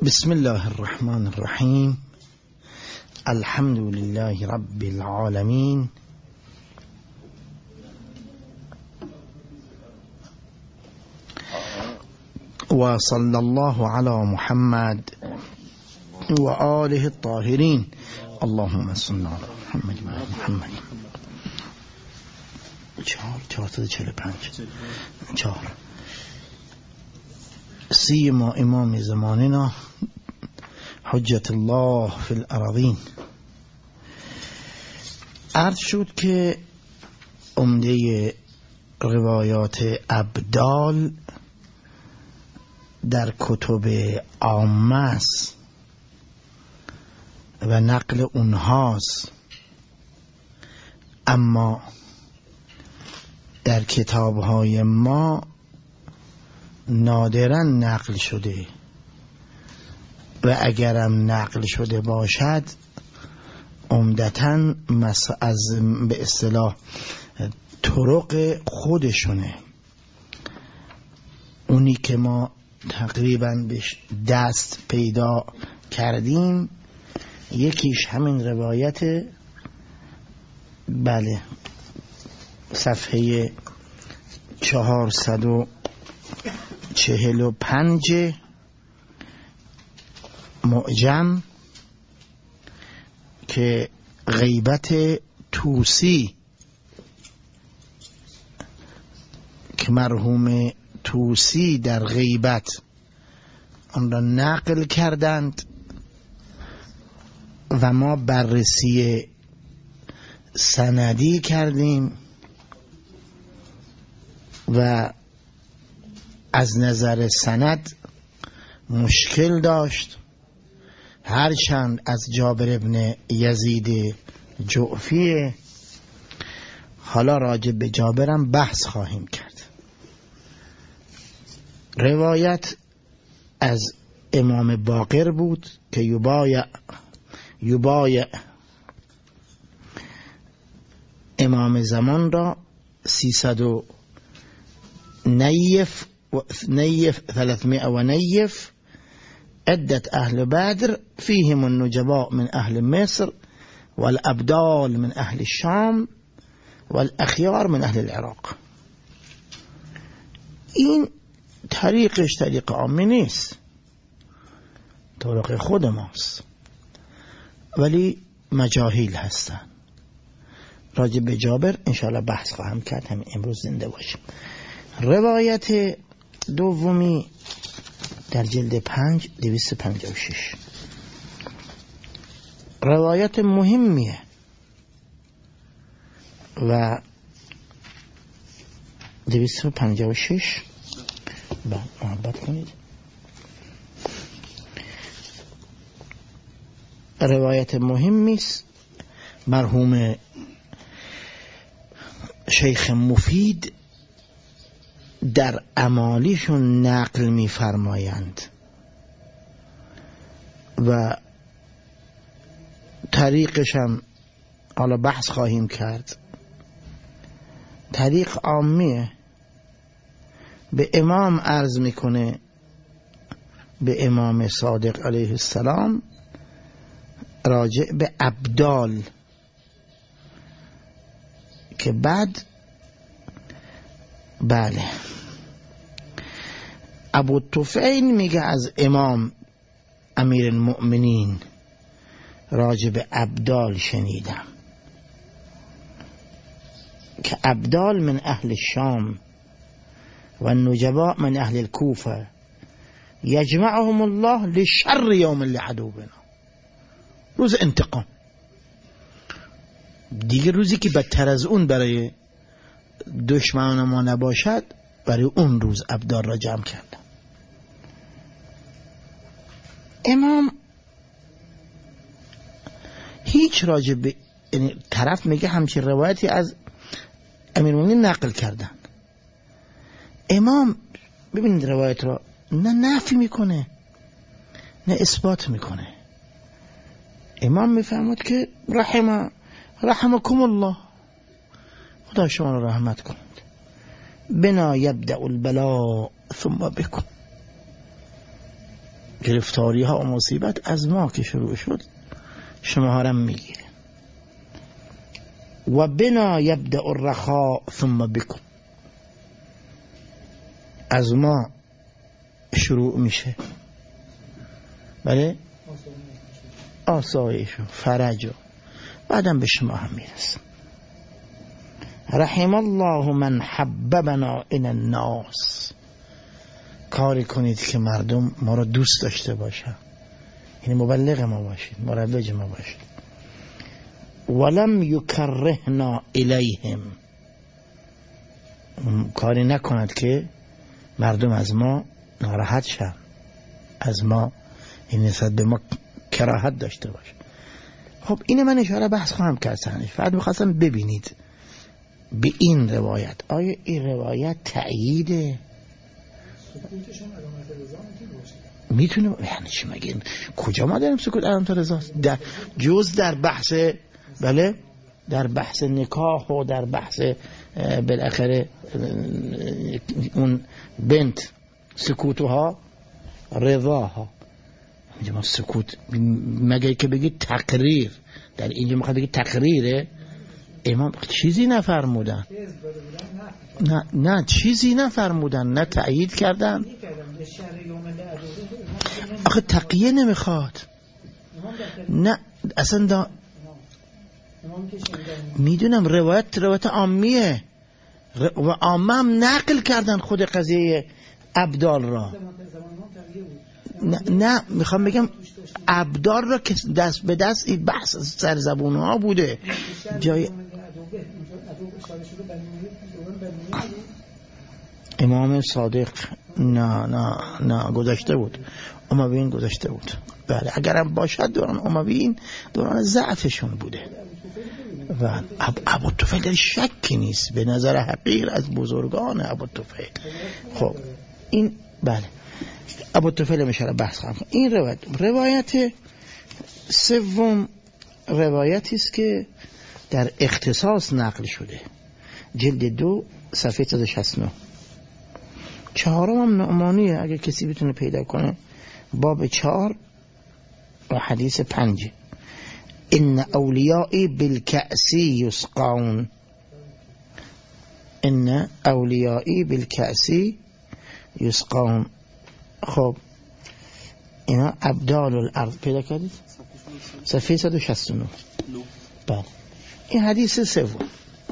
بسم الله الرحمن الرحيم. الحمد لله رب العالمين، وصلى الله على محمد وآله الطاهرين. اللهم صل على محمد وآل محمد. 445 سيما امام زماننا حجت الله فی الارضین. عرض شد که عمده روایات ابدال در کتب عامه است و نقل اونهاست، اما در کتاب‌های ما نادراً نقل شده و اگرم نقل شده باشد عمدتاً از به اصطلاح طرق خودشونه. اونی که ما تقریباً بهش دست پیدا کردیم یکیش همین روایت، بله، صفحه 445 معجم که غیبت توسی که مرحوم توسی در غیبت آن را نقل کردند و ما بررسی سندی کردیم و از نظر سند مشکل داشت، هرچند از جابر ابن یزید جعفی. حالا راجع به جابرم بحث خواهیم کرد. روایت از امام باقر بود که یبایع امام زمان را 300 نیف 300 و نیف عدت اهل بدر فيهم النجباء من اهل مصر والابدال من اهل الشام والاخيار من اهل العراق. این طریقش طریق عامی نیست، طریق خود ماست، ولی مجاهیل هستن. راجع به جابر انشاءالله بحث خواهم کرد، همین امروز زنده باشیم. روایت دومی در جلد 5 256 روایت مهمیه و 256 محبت کنید. روایت مهمی است. مرحوم شیخ مفید در اعمالیشون نقل می‌فرمایند و طریقش هم حالا بحث خواهیم کرد. طریق عامیه. به امام عرض میکنه، به امام صادق علیه السلام، راجع به ابدال، که بعد بله ابو طفیل میگه از امام امیر المؤمنین راجع به ابدال شنیدم که ابدال من اهل الشام و النجباء من اهل الكوفه یجمعهم الله لشر یوم لعدونا، روز انتقام. دیگه روزی که بدتر از اون برای دشمن ما نباشد، برای اون روز ابدال را جمع کردم. امام هیچ راجع به، یعنی طرف میگه همچین روایتی از امیرالمومنین نقل کردن، امام ببینید روایت را نه نفی میکنه نه اثبات میکنه. امام میفهمد که رحمکم الله، خدا شما را رحمت کند، بنا یبدأ البلاء ثم بکن. گرفتاری ها و مصیبت از ما که شروع شد شما ها را میگیره. و بنا یبدأ الرخاء ثم بکم، از ما شروع میشه، بله، آسایش و فرج و بعدم به شما هم میرسه. رحم الله من حببنا الى الناس، کاری کنید که مردم ما رو دوست داشته باشن، یعنی مبلغ ما باشید، مروج ما باشید. ولم یکرهنا الیهم، کاری نکند که مردم از ما ناراحت شن، از ما این نسبت به ما کراهت داشته باشه. خب این من اشاره بحث خواهم کرد سنش، فقط میخواستم ببینید به این روایت آیا این روایت تأییده؟ میتونه یعنی چی مگه؟ کجا ما داریم سکوت علامت رضاست؟ جز در بحث، بله، در بحث نکاح و در بحث بالاخره اون بنت سکوتها رضاها. اینجا ما سکوت مگه که بگید تقریر، در اینجا میخواد بگید تقریره، امام چیزی نفرمودن، نه چیزی نفرمودن، نه تأیید کردن. آخه تقیه نمیخواد، نه اصلا میدونم روایت عامیه و عامه هم نقل کردن خود قضیه ابدال را. نه میخوام بگم ابدال را که دست به دست این بحث سرزبون ها بوده جای امام صادق نه گذاشته بود، امویین گذاشته بود. بله اگرم باشد دوران امویین دوران ضعفشون بوده و ابوالطفیل در شکی نیست، به نظر حقیر از بزرگان ابوالطفیل. خب این بله ابوالطفیل میشه بحث خواهم. این روایت سوم روایتی است که در اختصاص نقل شده، جلد 2 صفحه 169. چهارم هم نعمانیه، اگر کسی بتونه پیدا کنه، باب 4 و حدیث 5. ان اولیائی بالکأس یسقون، ان اولیائی بالکأس یسقون. خب اینا ابدال الارض پیدا کردید؟ صفحه 169. بله این حدیث سوم.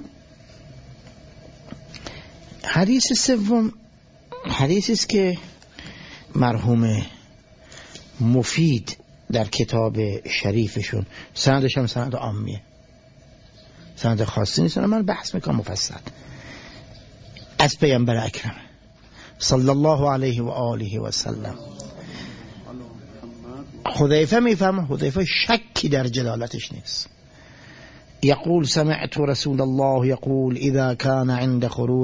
حدیث سوم حدیثی است که مرحوم مفید در کتاب شریفشون، سندش هم سند عامیه، سند خاصی نیست، من بحث میکنم مفصل، از پیامبر اکرم صلی الله علیه و آله و سلم. حذیفه میفهمه، حذیفه شکی در جلالتش نیست. يقول سمعت رسول الله يقول إذا كان عند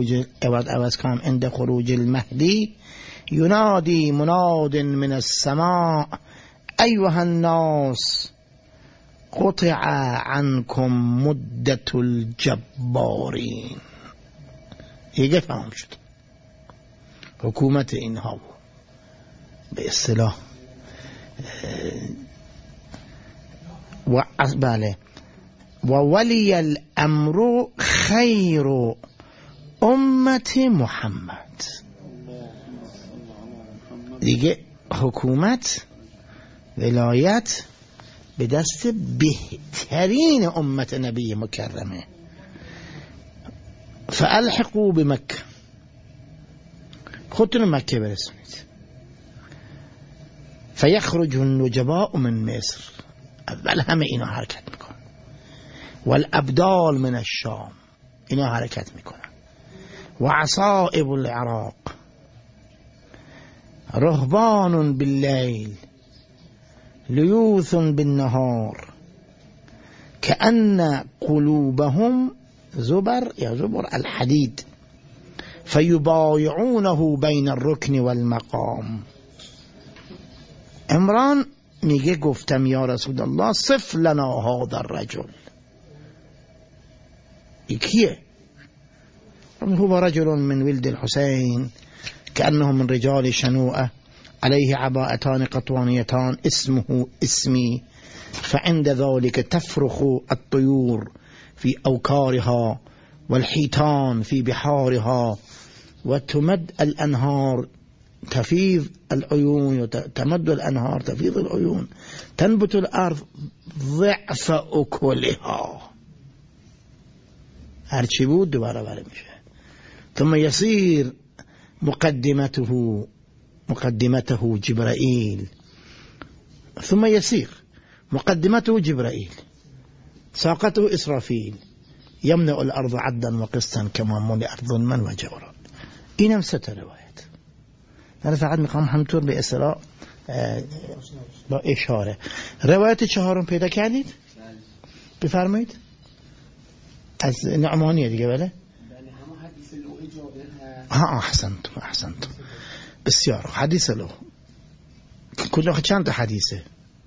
خروج المهدي ينادي مناد من السماء أيها الناس قطع عنكم مدة الجبارين. هیگه فهم شد حکومت اینها به اصطلاح بله و ولی الامر خیر امت محمد، دیگه حکومت ولایت به دست بهترین امت نبی مکرمه. فالحقوا بمکه، خودتون مکه برسونید. فیخرج النجباء من مصر، اول همه اینا حرکت میکنن. والابدال من الشام، اینا حرکت میکنن. و عصائب العراق، رهبان باللیل لیوث بالنهار كأن قلوبهم زبر یا زبر الحديد فيبايعونه بين الركن والمقام. عمران میگه گفتم یا رسول الله صف لنا هذا الرجل. کیه؟ هو رجل من ولد الحسين كأنه من رجال شنوءة عليه عباءتان قطوانيتان اسمه اسمي، فعند ذلك تفرخ الطيور في أوكارها والحيتان في بحارها، وتمد الأنهار تفيض العيون، تمد الأنهار تفيض العيون، تنبت الأرض ضعف أكلها. هرچی بود دوباره بره میشه. ثم يصير مقدمته جبرائيل، ثم يصير مقدمته جبرائيل، ساقته إسرافيل، يمنع الأرض عدا وقسطا كما ملئت ظلما وجورا. اینم سه تا روایت. من فقط میخوام همطور به اصطلاح با اشاره. روایت چهارم پیدا کردید؟ بفرمایید. از نعمانیه دیگه. بله احسنتم بسیار. حدیث له کل چند تا حدیثه؟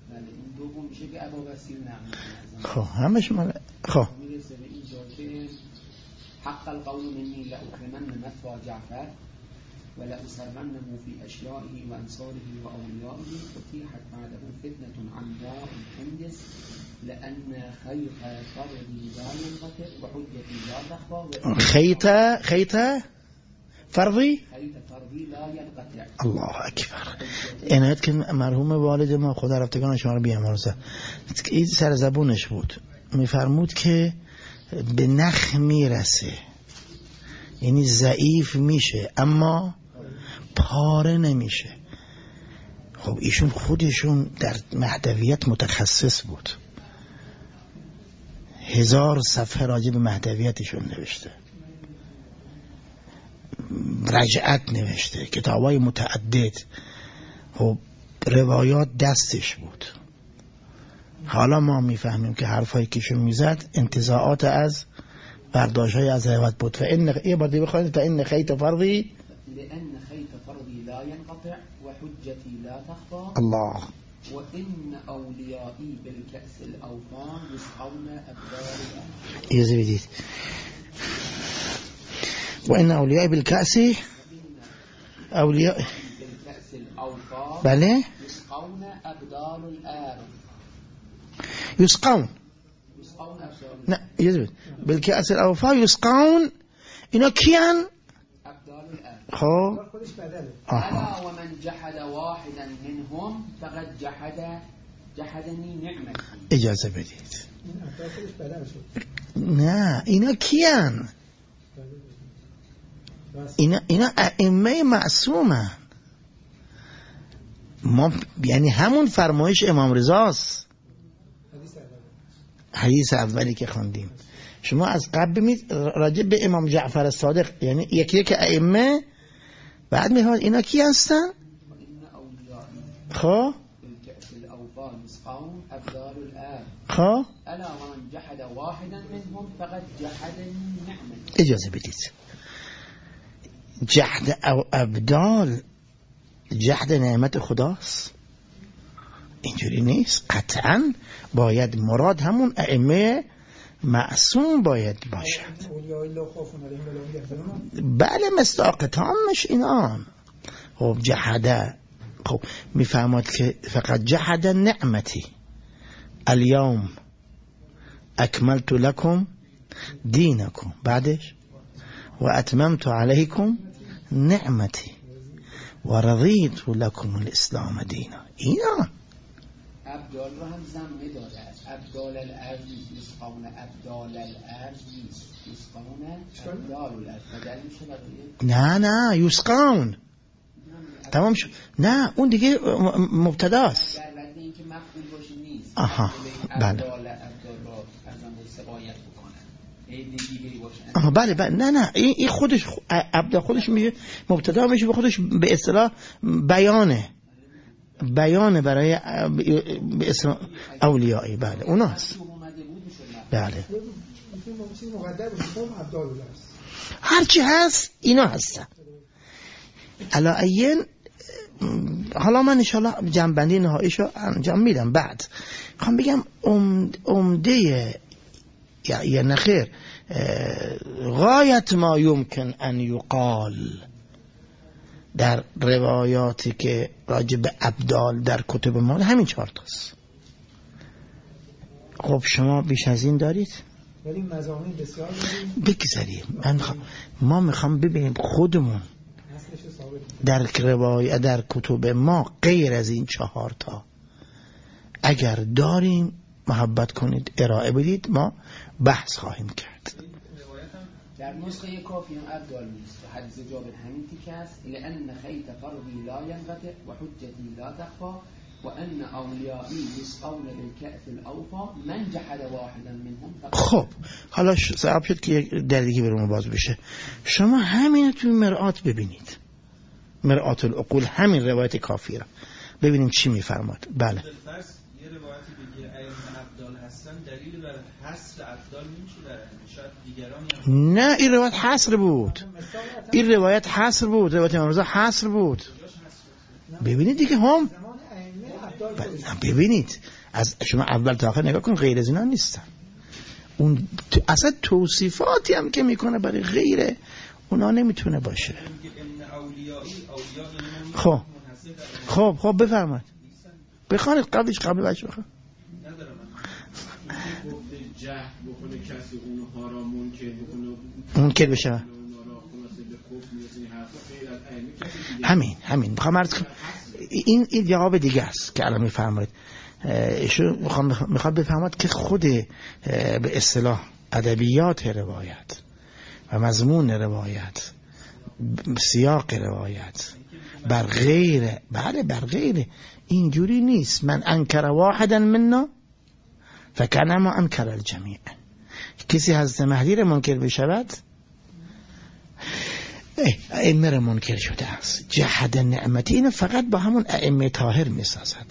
خب همش مال خب حق القول مني لأكرمن مثوى جعفر ولأسرنه في أشيائه وأنصاره وأوليائه، فتيحت بعده فتنة عمداء حندس لأن خيط فرضي لا ينقطع وحجتي لا تخفى. خيط فرضي لا ينقطع. الله أكبر. اینایت که مرحوم والد ما خدا رفتگان شما رو بیامرزه این سر زبونش بود، میفرمود که به نخ میرسه، یعنی ضعیف میشه اما پاره نمیشه. خب ایشون خودشون در مهدویت متخصص بود، 1000 صفحه راجع به مهدویتشون نوشته، رجعت نوشته، کتابای متعدد. خب روایات دستش بود. حالا ما میفهمیم که حرفایی که ایشون میزد انتزاعات از برداشت‌های از روایت بود. فإن یه بار دیگه بخونید فإن خیط فرضی لأن خيط فرضي لا ينقطع وحجتي لا تخفى. الله. وإن أوليائي بالكأس الأوفان يسقون أبدار. اجازه بدید. وإن أوليائي بالكأس أولياء بالكأس الأوفان بله يسقون أبدار الآر. يسقون نه اجازه بالكأس الأوفا يسقون. اینا کیان؟ خب ألا ومن جحد واحدا منهم فقد جحدني نعمتي. اجازه بدید. نه اینا کیان؟ اینا ائمه معصومن. ما یعنی همون فرمایش امام رضاست. حدیث اولی که خواندیم شما از قبل ببینید راجع به امام جعفر صادق، یعنی یکی یک ائمه، بعد میاد اینا کی هستن؟ خب خب اجازه بدید. جحد او ابدال جحد نعمت خداست، اینجوری نیست. قطعا باید مراد همون ائمه معصوم باید باشد. بله مصداق تامش اینان. خب جحده، خب میفهمد که فقط جحد نعمتی اليوم اکملت لكم دینکم، بعدش و اتممت علیکم نعمتی و رضیت لكم الاسلام دینا. اینا ابدال رو هم زمه داده است. ابدال الارض نیست، یسقون ابدال الارض نیست، یسقون ابدال الارض بدل میشه بقیه. نه یسقون تمام شد. نه اون دیگه مبتداست. در وقت این که مفعول باشه نیست. آها بله. ابدال رو فرزن سبایت بکنن این دیگه باشه. آها بله نه این خودش ابدال خودش میشه مبتدا، میشه به خودش به اصطلاح بیان برای به اسم اولیایی. بله اوناست. بله هرچی هست اینا هستن. علایین حالا من انشاءالله جنبندی نهاییشو انجام میدم. بعد میخوام بگم عمده یا نخیر غایت ما یمکن ان یقال در روایاتی که راجع به ابدال در کتب ما همین 4 تاست. خب شما بیش از این دارید؟ ولی مضامین بسیار داریم. بگذاریم ما میخوام ببینیم خودمون در روایت در کتب ما غیر از این 4 تا اگر داریم محبت کنید ارائه بدید، ما بحث خواهیم کرد. در نسخه کافی هم ابدال نیست و حدیث جابر همین تیکه است، لأن خیط قربی لا ینقطع و حجتی لا تخفى و ان اولیایی یسقون بالکأس الاوفا من جحد واحدا منهم. خب حالا صعب شد که یک دلیلی برام باز بشه. شما همین تو مرآت ببینید، مرآت العقول، همین روایت کافی را ببینیم چی میفرماد. بله یه روایتی بگه ائمه ابدال هستن، دلیل بر حصر ابدال نمیشه در شاید دیگرانی هم. نه این روایت حصر بود، این روایت حصر بود، روایت امام رضا حصر بود. ببینید دیگه هم ببینید از شما اول تا آخر نگاه کن، غیر از اینا نیستن. اون اصلا توصیفاتی هم که میکنه برای غیر اونا نمیتونه باشه. خب بفرمایید بخوانید، قبل بچه بخوان. جهد بکنه کسی اونها را منکر بشه. همین میخوام عرض کنم این جواب دیگه است که الان میفرمایید. ایشون میخواد بفهمد که خود به اصطلاح ادبیات روایت و مضمون روایت، سیاق روایت بر غیر اینجوری نیست. من انکر واحدا منا فکانما انکر الجمیع. کسی حضرت مهدی را منکر بشود ائمه را منکر شده است. جحد نعمتی اینو فقط با همون ائمه طاهر میسازد.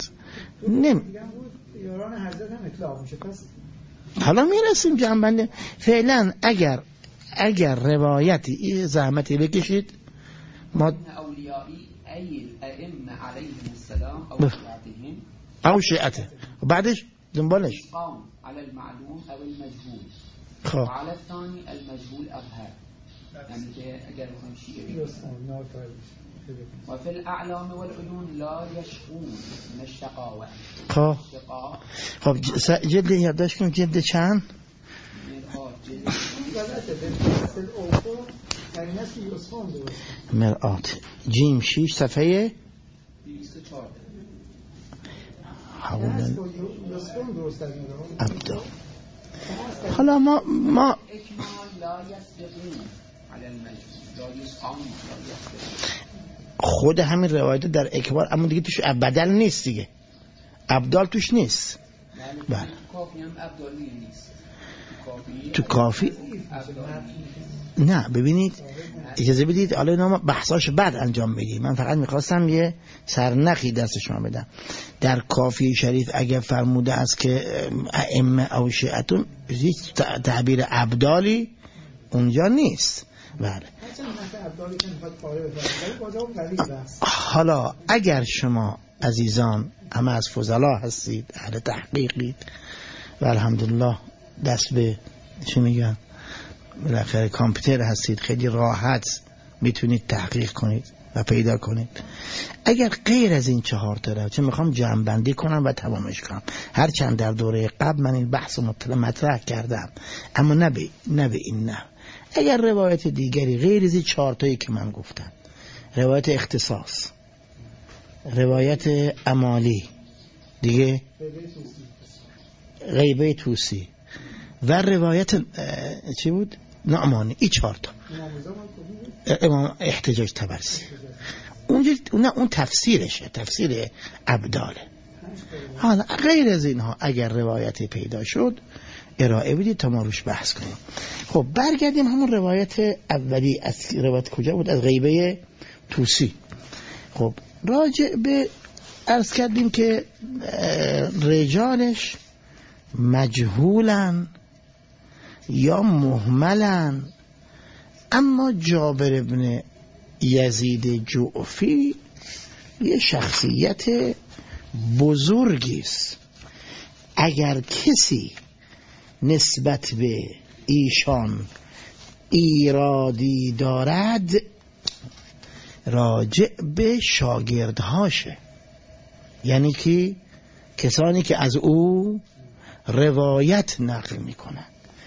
یاران حضرت هم اطلاق میشه. پس حالا میرسیم جنبنده. فعلا اگر روایتی زحمتی بکشید ما اولیایی ای ائمه علیهم السلام او شیعته و بعدش دنبالش قام علی المعلوم او المجهول خب وعلى الثاني المجهول اظهر، یعنی که اگر بخوام شیعه و فی الاعلام والعیون لا یشقون من الشقاوه. خب جلد یادداشت کن. جلد چند؟ مرآت جیم 6 صفحه 204. ابدا. حالا ما اکمال لا یسبقون علی المجهول لا یسقون لا یسبقون. خود همین روایت در اکبار، اما دیگه توش بدل نیست دیگه، ابدال توش نیست. بله کافی هم ابدالی نیست. تو کافی نه. ببینید اجازه بدید حالا اینا بحثاش بعد انجام بدیم. من فقط میخواستم یه سرنخی دست شما بدم. در کافی شریف اگر فرموده است که ائمه او شیعتون، هیچ تعبیر ابدالی اونجا نیست. بله حالا اگر شما عزیزان همه از فضلا هستید، اهل تحقیقید و الحمدلله دست به چی میگن بالاخره کامپیوتر هستید، خیلی راحت میتونید تحقیق کنید و پیدا کنید. اگر غیر از این 4 تا چه میخوام جمع بندی کنم و تمامش کنم، هرچند در دوره قبل من این بحث مطرح کردم اما نه به این نه. اگر روایت دیگری غیر از این 4 تایی که من گفتم، روایت اختصاص، روایت امالی دیگه، غیبه توسی و روایت چی بود؟ نعمانی، این 4 تا امام احتجاج طبرسی، اون تفسیرشه، تفسیر ابداله. حالا غیر از اینها اگر روایتی پیدا شد ارائه بدید تا ما روش بحث کنیم. خب برگردیم همون روایت اولی. از روایت کجا بود؟ از غیبه توسی. خب راجع به عرض کردیم که رجالش مجهولن یا مهملن، اما جابر ابن یزید جعفی یه شخصیت بزرگی است. اگر کسی نسبت به ایشان ایرادی دارد، راجع به شاگردهاشه، یعنی که کسانی که از او روایت نقل میکنن.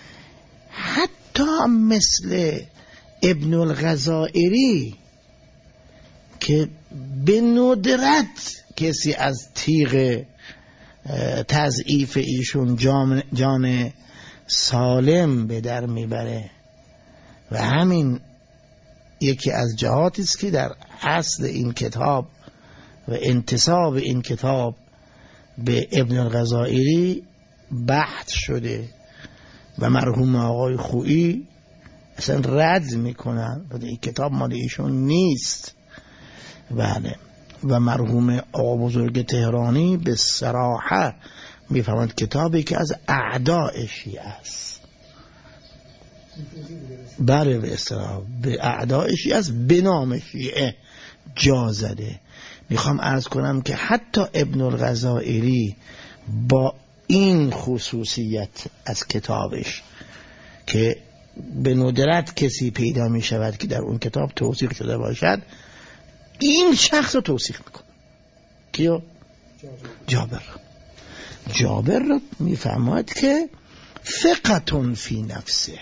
حتی مثل ابن الغزائری که به ندرت کسی از تیغ تضعیف ایشون جان سالم به در میبره و همین یکی از جهاتی است که در اصل این کتاب و انتساب این کتاب به ابن الغزائری بحث شده و مرحوم آقای خویی اصلا رد میکنن و این کتاب مال ایشون نیست. بله. و مرحوم آقا بزرگ تهرانی به صراحه میفهمند کتابی که از اعداء شیعه است. بله به اصطلاح به اعداء شیعه است، به نام شیعه جا زده. میخوام عرض کنم که حتی ابن الغزائری با این خصوصیت از کتابش که به ندرت کسی پیدا می شود که در اون کتاب توثیق شده باشد، این شخص رو توثیق میکنه. کیو؟ جابر رو میفهمد که ثقة فی نفسه،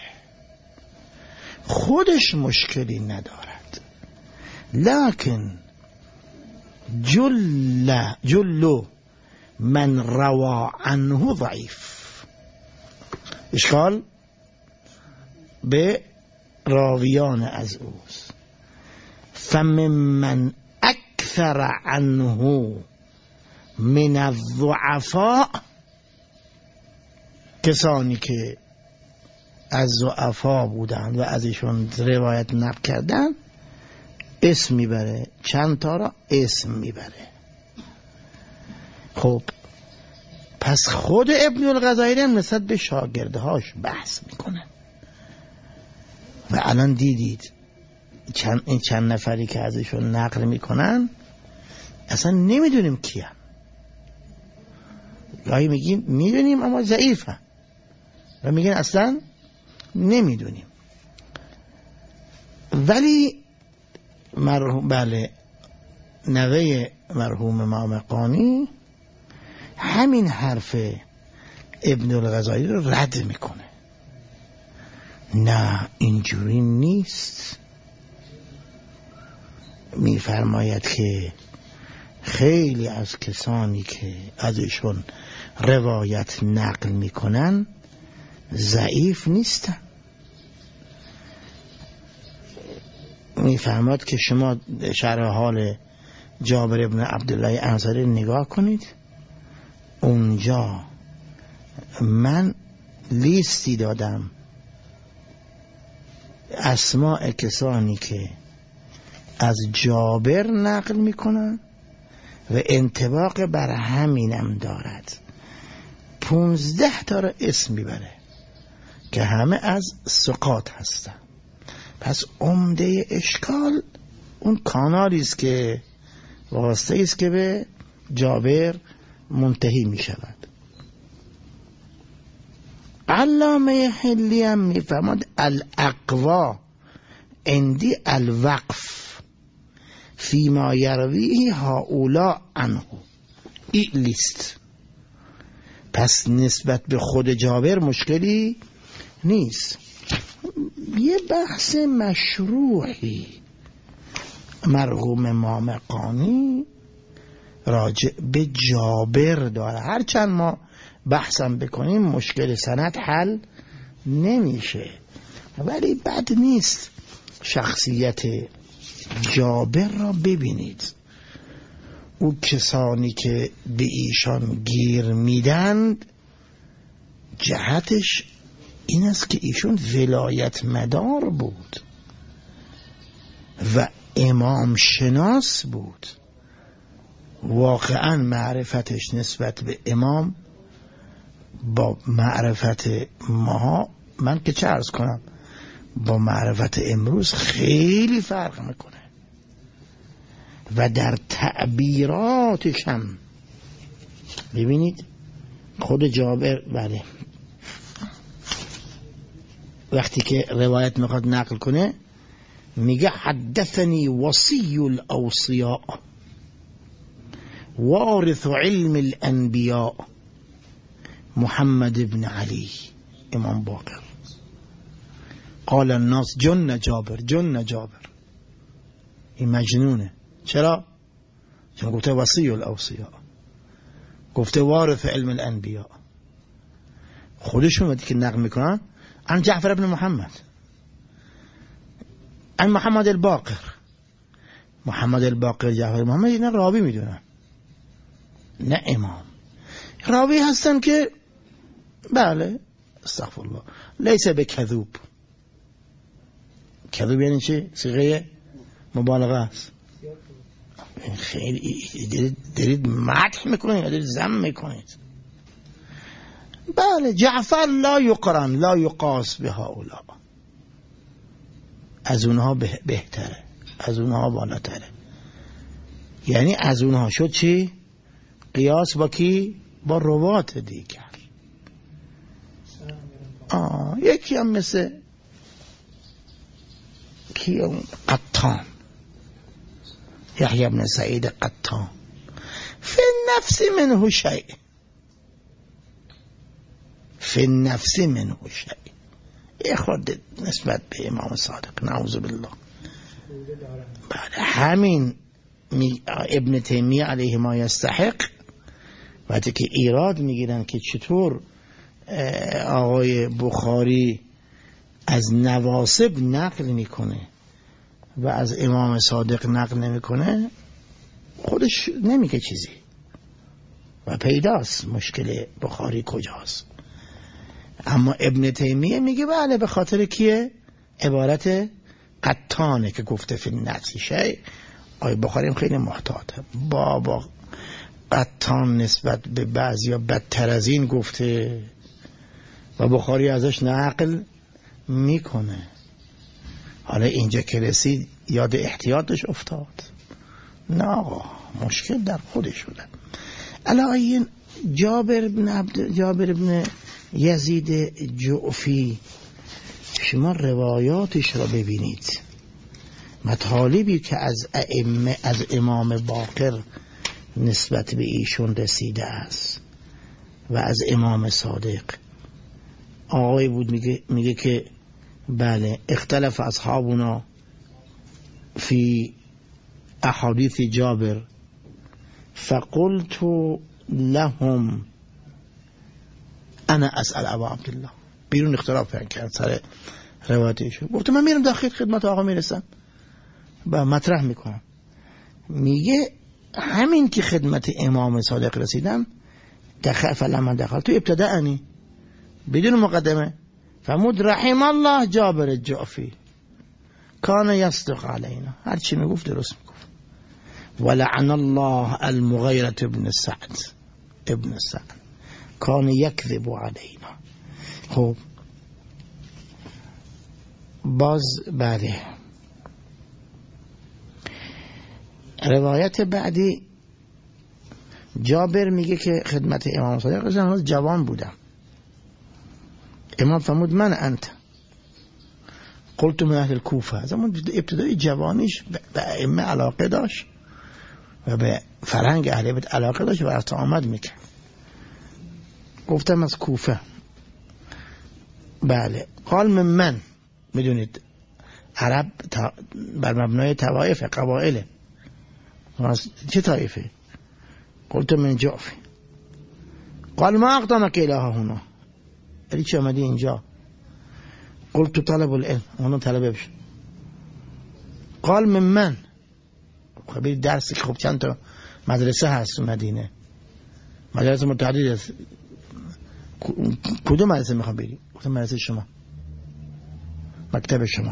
خودش مشکلی ندارد، لکن جل من روا عنه ضعیف. اشکال به راویان از اوست. فمن اکثر عنه من الضعفاء، کسانی که از ضعفا بودن و ازشون روایت نقل کردن اسم میبره، چند تا را اسم میبره. خب پس خود ابن الغزائری هم نسبت به شاگردهاش بحث میکنه و الان دیدید این چند نفری که ازشون نقل میکنن اصلا نمیدونیم کیم. گاهی میگیم میدونیم اما ضعیفه و میگن اصلا نمیدونیم. ولی بله نوه مرحوم مامقانی همین حرف ابن الغزائری رو رد میکنه. نه اینجوری نیست. میفرماید که خیلی از کسانی که ازشون روایت نقل میکنن ضعیف نیستن. میفرماید که شما شرح حال جابر ابن عبدالله انصاری نگاه کنید، اونجا من لیستی دادم اسماء کسانی که از جابر نقل میکنن و انطباق بر همینم دارد. 15 تا را اسم میبره که همه از ثقات هستن. پس عمده اشکال اون کانالی است که واسطه است که به جابر منتهی می شود. علامه حلی هم می فرماد الاقوا عندی الوقف فیما یرویه هؤلاء عنه. این لیست. پس نسبت به خود جابر مشکلی نیست. یه بحث مشروعی مرحوم مامقانی راجع به جابر داره. هرچند ما بحثم بکنیم مشکل سند حل نمیشه، ولی بد نیست شخصیت جابر را ببینید. او کسانی که به ایشان گیر میدند جهتش این است که ایشون ولایت مدار بود و امام شناس بود. واقعا معرفتش نسبت به امام با معرفت ما، من که چه عرض کنم، با معرفت امروز خیلی فرق میکنه و در تعبیراتش هم ببینید. خود جابر بله وقتی که روایت میخواد نقل کنه میگه حدثنی وصی الاوصیاء وارث علم الانبیاء محمد بن علی امام باقر. قال الناس جن جابر جن جابر، این مجنونه. چرا؟ چون گفته وصی الاوصیاء، گفته وارث علم الانبیاء. خودشون وقتی که نقل میکنن عن جعفر بن محمد عن محمد الباقر، محمد الباقر جعفر محمد، اینا راوی میدونن نه امام. راوی هستن که بله استغفر الله لیس بکذوب. کذوب یعنی چه؟ صیغه مبالغه است. خیلی دارید مدح میکنید یا دارید ذم میکنید؟ بله جعفر لا یقرن لا یقاس به هؤلاء، از اونها بهتره، از اونها بالاتره. یعنی از اونها شد چی؟ قیاس با کی؟ با روات دیگر. یکی هم مثل کی؟ قطان، یحیی بن سعید قطان. فی النفس منه شیء، فی النفس منه شیء. یه خورده نسبت به امام صادق نعوذ بالله. بعد همین ابن تیمیه علیه ما یستحق وقتی که ایراد میگیرن که چطور آقای بخاری از نواسب نقل میکنه و از امام صادق نقل نمیکنه، خودش نمیگه چیزی و پیداست مشکل بخاری کجاست. اما ابن تیمیه میگه بله به خاطر کیه؟ عبارت قطانه که گفته فی النتیشه. آقای بخاری هم خیلی محتاطه، بابا قطان نسبت به بعضی یا بدتر از این گفته و بخاری ازش نقل میکنه. حالا اینجا که رسید یاد احتیاطش افتاد. نه آقا مشکل در خودش شده. الان جابر بن یزید جعفی، شما روایاتش را ببینید، مطالبی که از ائمه از امام باقر نسبت به ایشون رسیده است و از امام صادق. آقای بود میگه که بله اختلف اصحابنا فی احادیث جابر فقلت لهم انا اسأل ابا عبدالله. بیرون اختلاف کرد سر روایتش. گفت من میرم داخل خدمت آقا میرسم و مطرح میکنم. میگه همین که خدمت امام صادق رسیدم فلما دخل تو ابتدأنی بدون مقدمه فرمود رحم الله جابر الجعفی کان یصدق علینا، هر چی میگفت درست میگفت. ولعن الله المغیرة ابن سعد کان یکذب علینا. خب باز بعده روایت بعدی جابر میگه که خدمت امام صادق رسیدم، جوان بودم. امام فرمود من انت قلت من اهل الکوفه. زمان ابتدای جوانیش به ائمه علاقه داشت و به فرهنگ اهل بیت علاقه داشت و از آمد میکرد. گفتم از کوفه. بله. قال من میدونید عرب بر مبنای طوائف قبائل، چه طایفه؟ قلت من جعفی. قال ما اقدامك الى هنا، ولی چه آمدی اینجا؟ قلت طلب العلم، اونو طلبه بشه. قال من خب درسی، خب چند تا مدرسه هست مدینه، مدرسه متعدد است، کدوم مدرسه میخوام بری؟ گفتم مدرسه شما، مکتب شما.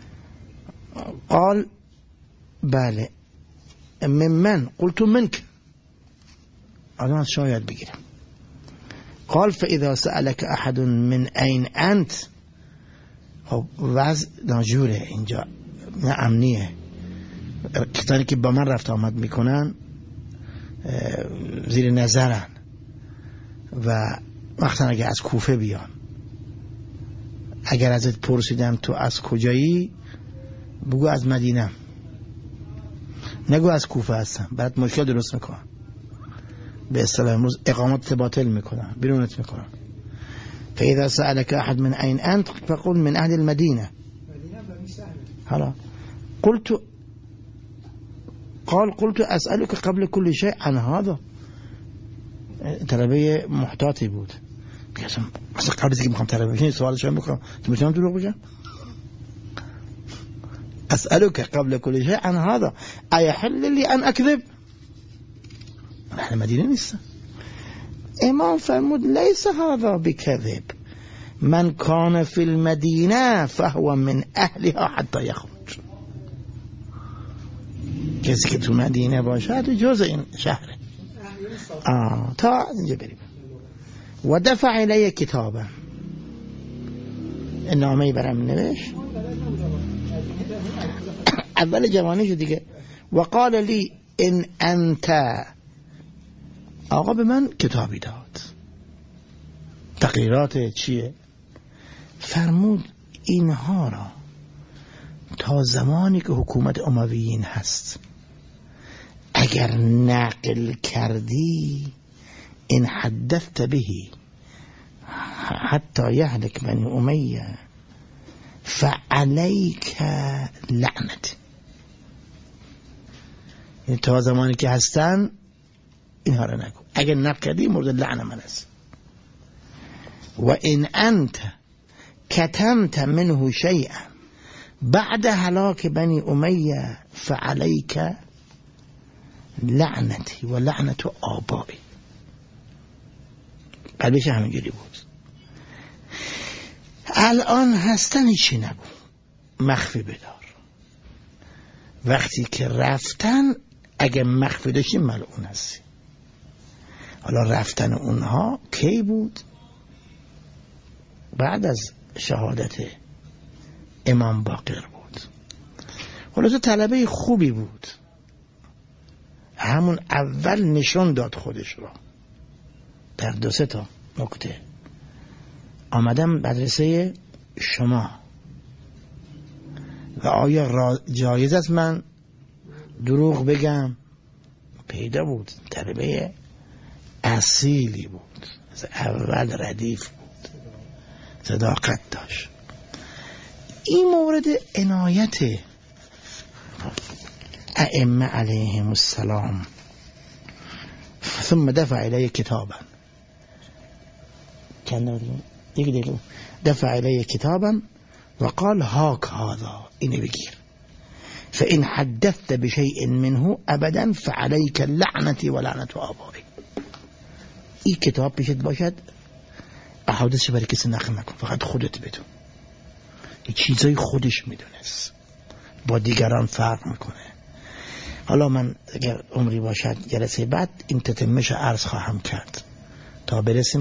قال بله. من قلت منك، آدم از شما یاد بگیرم. قال فاذا سألك احد من اين انت، خب وضع ناجوره اینجا، نه امنیه. کسانی که با من رفت آمد میکنن زیر نظرن و وقتا اگر از کوفه بیان، اگر ازت پرسیدم تو از کجایی، بگو از مدینه، نگو از کوفه هستم، برات مشکل درست میکنم. به اصطلاح امروز اقامت باطل میکنن، بیرونت میکنن. فاذا سألك احد من اين انت فقل من اهل المدينه. حالا قلت اسألك قبل كل شيء عن هذا. طلبه محتاطی بود. مثلا قبل از اینکه میخوام طلبه بشین سوالش هم بکنم تو میتونم دروغ بگم؟ اسألك قبل كل شيء عن هذا ايحل لي ان اكذب؟ اهل مدینه نیستم. امام فرمود ليس هذا بكذب، من كان في المدينه فهو من اهلها حتى يخرج. کسی که تو مدینه باشه تو جز این شهره. تا اینجا بریم. و دفع الی کتابا، نامه‌ای برام نوشت اول جوانیشو دیگه. و قال لی ان انت، آقا به من کتابی داد. تقریرات چیه؟ فرمود اینها را تا زمانی که حکومت امویین هست اگر نقل کردی این حدثت بهی حتی یهلک بنی امیه فعلیک لعنت. یعنی تا زمانی که هستن اینها را نگو، اگر نقل کردی مورد لعن من است. و این انت کتمت منه شیئا بعد هلاک بنی امیه فعلیک لعنتی و لعنت آبایی. قلبش همینجوری بود. الان هستن چی نگو، مخفی بدار. وقتی که رفتن اگه مخفی داشتی ملعون هستی. حالا رفتن اونها کی بود؟ بعد از شهادت امام باقر بود. خلاصه طلبه خوبی بود، همون اول نشون داد خودش را در 2-3 تا نکته. آمدم مدرسه شما و آیا جایز است من دروغ بگم؟ پیدا بود، طلبه اصیلی بود، از اول ردیف بود، صداقت داشت. این مورد عنایت ائمه علیهم السلام. ثم دفع الی کتابا، دفع الی کتابا و قال هاک هذا، اینو بگیر، فإن حدثت بشيء منه ابدا فعليك لعنتي ولعنت آبائي. این کتاب پیشت باشد، احادیث برای کسی نقل نکن، فقط خودت بدون. این چیزای خودش میدونست، با دیگران فرق میکنه. حالا من اگر عمری باشد جلسه بعد این تتمه‌اش عرض خواهم کرد تا برسیم